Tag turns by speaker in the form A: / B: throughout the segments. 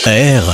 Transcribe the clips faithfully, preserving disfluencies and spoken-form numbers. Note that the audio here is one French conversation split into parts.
A: R.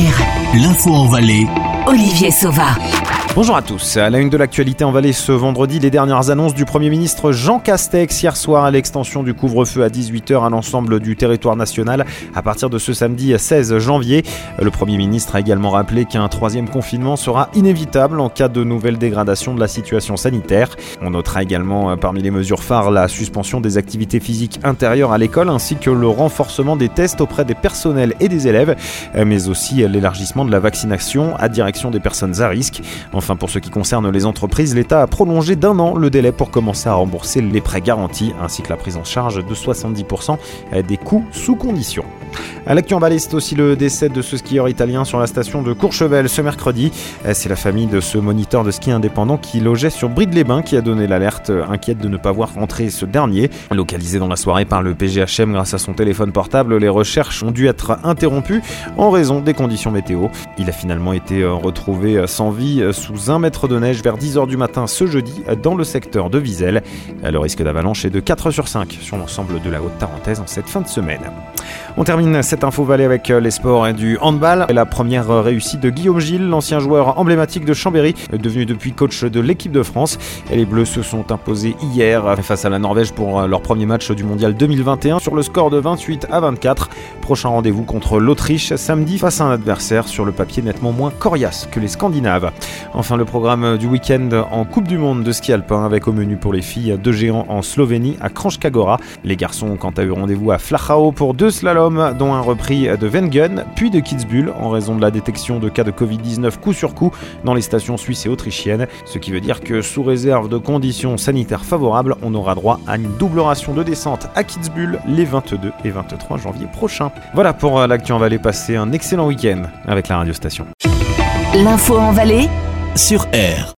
B: R.
A: L'info en Valais.
B: Olivier Sauva.
C: Bonjour à tous. À la une de l'actualité en Valais ce vendredi, les dernières annonces du Premier ministre Jean Castex hier soir à l'extension du couvre-feu à dix-huit heures à l'ensemble du territoire national à partir de ce samedi seize janvier. Le Premier ministre a également rappelé qu'un troisième confinement sera inévitable en cas de nouvelle dégradation de la situation sanitaire. On notera également parmi les mesures phares la suspension des activités physiques intérieures à l'école ainsi que le renforcement des tests auprès des personnels et des élèves, mais aussi l'élargissement de la vaccination à direction des personnes à risque. Enfin, pour ce qui concerne les entreprises, l'État a prolongé d'un an le délai pour commencer à rembourser les prêts garantis, ainsi que la prise en charge de soixante-dix pour cent des coûts sous condition. À l'actu en Valais, c'est aussi le décès de ce skieur italien sur la station de Courchevel ce mercredi. C'est la famille de ce moniteur de ski indépendant qui logeait sur Bride-les-Bains qui a donné l'alerte, inquiète de ne pas voir rentrer ce dernier. Localisé dans la soirée par le P G H M grâce à son téléphone portable, les recherches ont dû être interrompues en raison des conditions météo. Il a finalement été retrouvé sans vie sous un mètre de neige vers dix heures du matin ce jeudi dans le secteur de Vizel. Le risque d'avalanche est de quatre sur cinq sur l'ensemble de la Haute-Tarentaise en cette fin de semaine. On termine cette info Valais avec les sports et du handball. La première réussite de Guillaume Gilles, l'ancien joueur emblématique de Chambéry, devenu depuis coach de l'équipe de France. Et les Bleus se sont imposés hier face à la Norvège pour leur premier match du mondial deux mille vingt et un sur le score de vingt-huit à vingt-quatre. Prochain rendez-vous contre l'Autriche samedi face à un adversaire sur le papier nettement moins coriace que les Scandinaves. Enfin, le programme du week-end en Coupe du Monde de ski alpin avec au menu pour les filles deux géants en Slovénie à Kranjska Gora. Les garçons ont quant à eux rendez-vous à Flachau pour deux slaloms, dont un repris de Wengen, puis de Kitzbühel en raison de la détection de cas de covid dix-neuf coup sur coup dans les stations suisses et autrichiennes. Ce qui veut dire que sous réserve de conditions sanitaires favorables, on aura droit à une double ration de descente à Kitzbühel les vingt-deux et vingt-trois janvier prochains. Voilà pour l'actu en Valais, passez un excellent week-end avec la radio station.
B: L'info en Valais
A: Sur R.